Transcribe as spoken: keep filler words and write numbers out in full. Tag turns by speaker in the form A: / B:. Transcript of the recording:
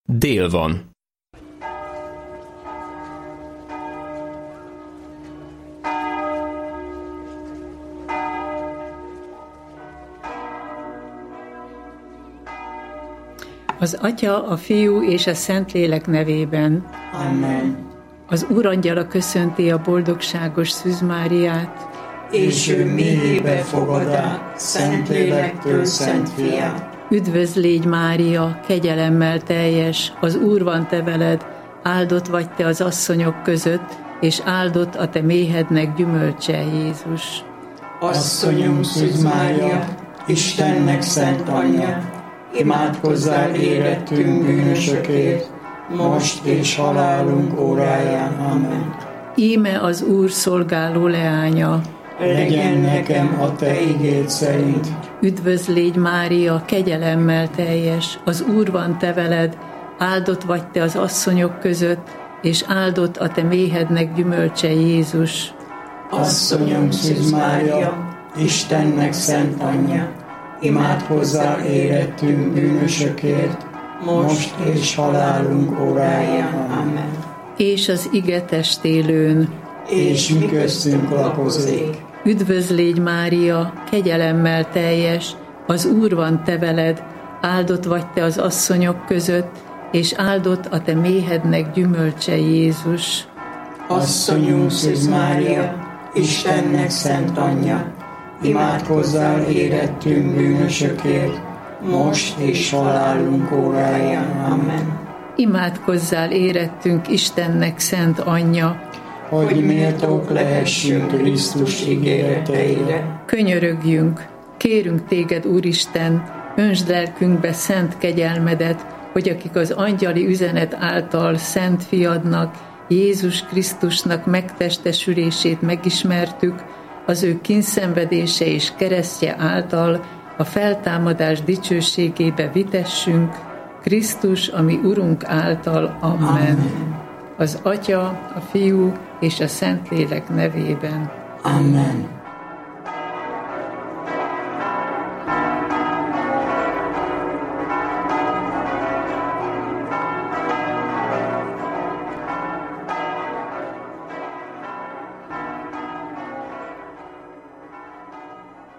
A: Dél van.
B: Az Atya, a Fiú és a Szentlélek nevében.
C: Amen.
B: Az Úrangyala köszönti a boldogságos Szűz Máriát,
C: és ő mélyébe fogadá Szentlélektől Szent Fiát.
B: Üdvözl légy, Mária, kegyelemmel teljes, az Úr van te veled, áldott vagy te az asszonyok között, és áldott a te méhednek gyümölcse, Jézus.
C: Asszonyunk Szűz Mária, Istennek szent anyja, imádkozzál érettünk bűnösökért, most és halálunk óráján. Amen.
B: Íme az Úr szolgáló leánya,
C: legyen nekem a te igéd szerint.
B: Üdvözl légy, Mária, kegyelemmel teljes, az Úr van te veled, áldott vagy te az asszonyok között, és áldott a te méhednek gyümölcse, Jézus.
C: Asszonyom Szűz Mária, Istennek szent anyja, imádkozzál érettünk bűnösökért, most és halálunk óráján. Amen.
B: És az ige testélőn,
C: és mi köztünk lakozik.
B: Üdvözl légy, Mária, kegyelemmel teljes, az Úr van te veled, áldott vagy te az asszonyok között, és áldott a te méhednek gyümölcse, Jézus.
C: Asszonyunk Szűz Mária, Istennek szent anyja, imádkozzál érettünk bűnösökért, most és halálunk óráján. Amen.
B: Imádkozzál érettünk Istennek szent anyja,
C: hogy méltók lehessünk Krisztus ígéreteire.
B: Könyörögjünk, kérünk téged, Úristen, öntsd lelkünkbe szent kegyelmedet, hogy akik az angyali üzenet által szent fiadnak, Jézus Krisztusnak megtestesülését megismertük, az ő kínszenvedése és keresztje által a feltámadás dicsőségébe vitessünk, Krisztus, ami Urunk által. Amen.
C: Amen.
B: Az Atya, a Fiú és a Szentlélek nevében.
C: Amen.